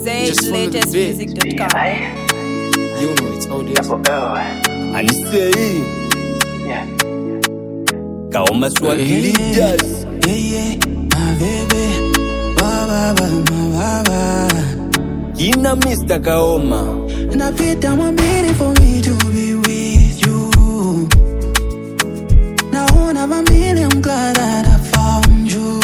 ZaidLatestMusic.com. You know it's all this. And say, Yeah. Kaoma Swagilitas. My baby, ba. Kina Mr. Kaoma. And I feel that one meaning for me to be with you. Now one of a million, I'm glad that I found you.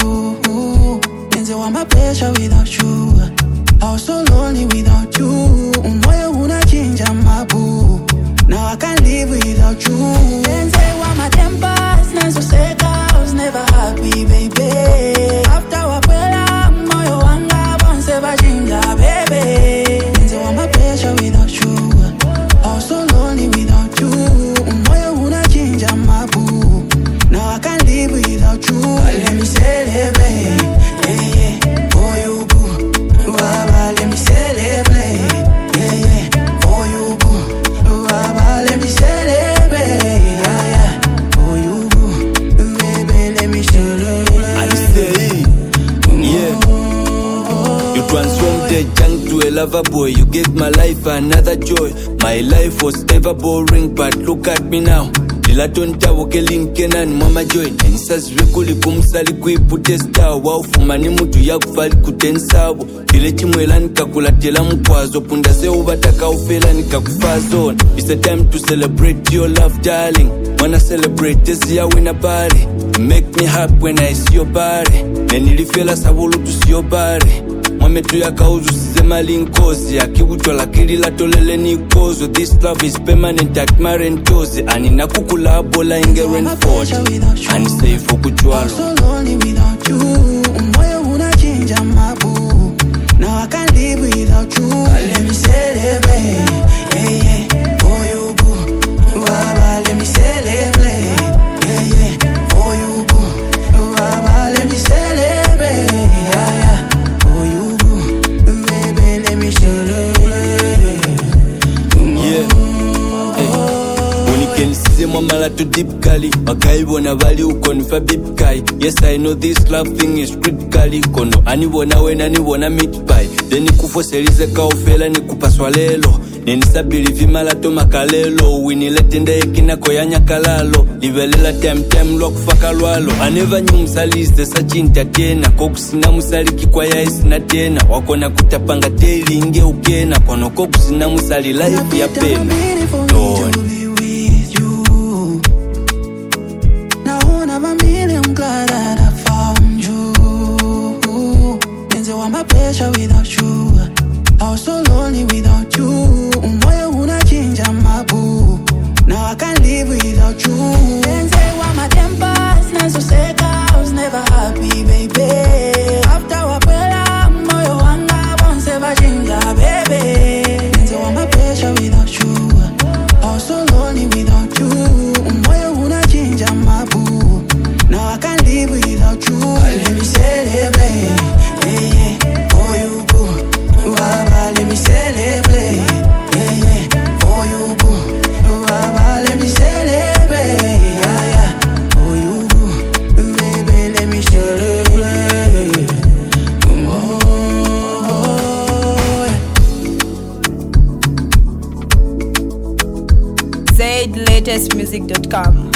And so I'm a pleasure without you. I was so lonely without you. Moyo una change, I'm my boo. Now I can't live without you. And say what my tempers, not so sick, I was never happy, baby. After what moyo wanga once ever change, baby. And say I'm a pleasure without you. I was so lonely without you. Moyo una change, I'm my boo. Now I can't live without you. Let me celebrate, yeah, for you, boo. Baba, let me celebrate, yeah, for you, boo. Baba, let me celebrate, yeah, for you, boo. Baby, let me celebrate. And say, yeah. You transformed the junk to a lover boy. You gave my life another joy. My life was ever boring, but look at me now. Dilatonta wokelinkenan mama joy. Ensas rekuli kumsali kuiputesta. Waufumani mutu ya kufali kutensawo. Kile chimwela nikakulatela mkwazo. Punda se ubataka ufela nikakufazo. It's the time to celebrate your love, darling. Wanna celebrate this year when I party. Make me happy when I see your body. Nenilifela sabulu to see your body. Mwametu ya kauzu sizema linkozi. Akibuchwa lakili la tolele ni kozo. This love is permanent at marentozi. Anina kukula bola inge renford. And say for kuchwalo. I'm so lonely without you. Moyo una change, I'm my boo. Now I can't live without you. Let me celebrate, yeah, for you, boo. Baba, let me celebrate, yeah, for you, boo. Baba, let me celebrate, yeah, for you, boo. Baby, let me celebrate. Yeah. When you can see mama to deep kali. Makai wana vali ukonifa bip kai. Yes, I know this love thing is critically. Kono ani wana wena ni wana meat pie. Then kufo serize kaofela ni kupaswa lelo. Nenisabili vimala to makalelo. Winilete ekina koyanya kalalo. Livelela time lo kufaka lwalo. I never knew msalize sachinta tena. Kokusina musaliki kwa ya isina tena. Wakona kutapanga daily inge ukena. Kono kokusina musali life ya pena. Don't. I'm glad that I found you. And so I'm a pleasure without you. I was so lonely without you. Moyo una change, I'm my boo. Now I can't live without you. And say what my tempers, not so sick, I was never happy, baby. After what moyo wanga once ever change, baby. And so I'm a pleasure without you. I was so lonely without you. Moyo una change, I'm my boo. Now I can't live without you. Let me celebrate, yeah, for you, boo. Baba, let me celebrate, yeah, for you, boo. Baba, let me celebrate, yeah, for you, boo. Baby, let me celebrate. ZaidLatestMusic.com.